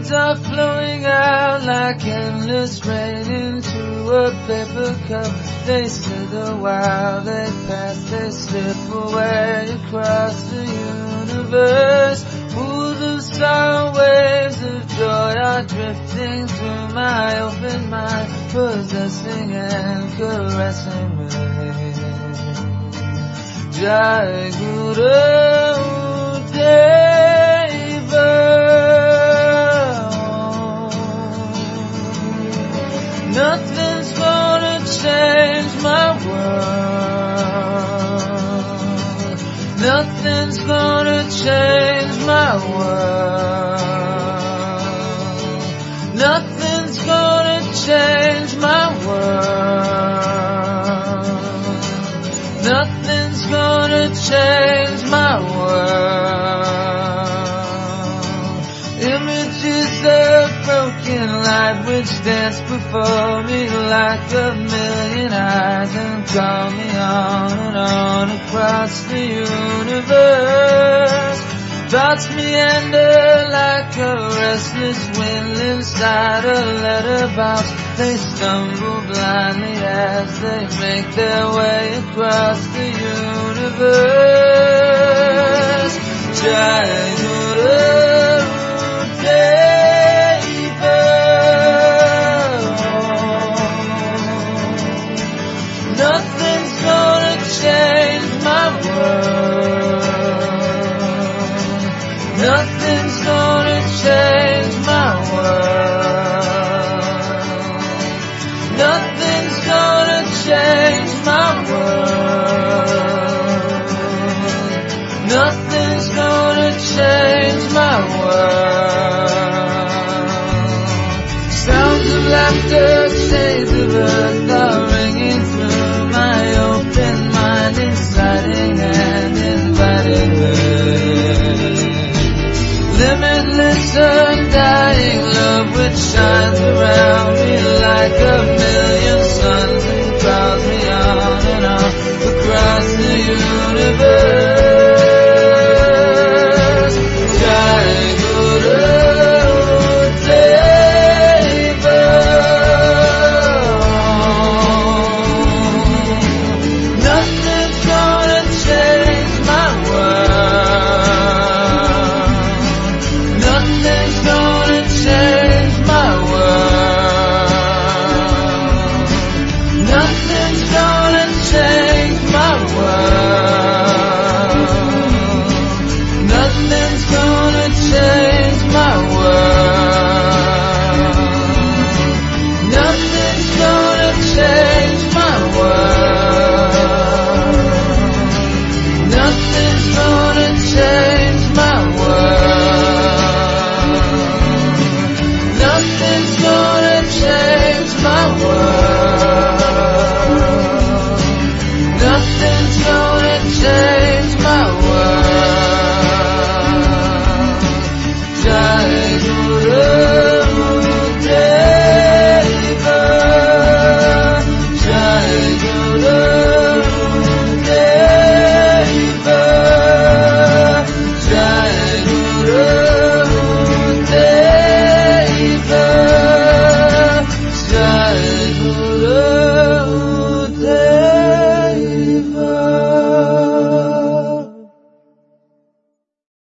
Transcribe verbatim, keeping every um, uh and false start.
words are flowing out like endless rain into a paper cup. They slither while they pass, they slip away across the universe. Pools of sorrow, waves of joy are drifting through my open mind, possessing and caressing me. Jai Guru Deva. Nothing's gonna change my world. Nothing's gonna change my world. Nothing's gonna change my world. Nothing's gonna change my world. Images of broken light which dance before me like a million eyes and call me on and on across the universe. Thoughts meander like a restless wind inside a letterbox. They stumble blindly as they make their way across the universe. Jai Guru Deva. Nothing's gonna change my world. Nothing's gonna change my world. Nothing's gonna change my world. Nothing's gonna change my world.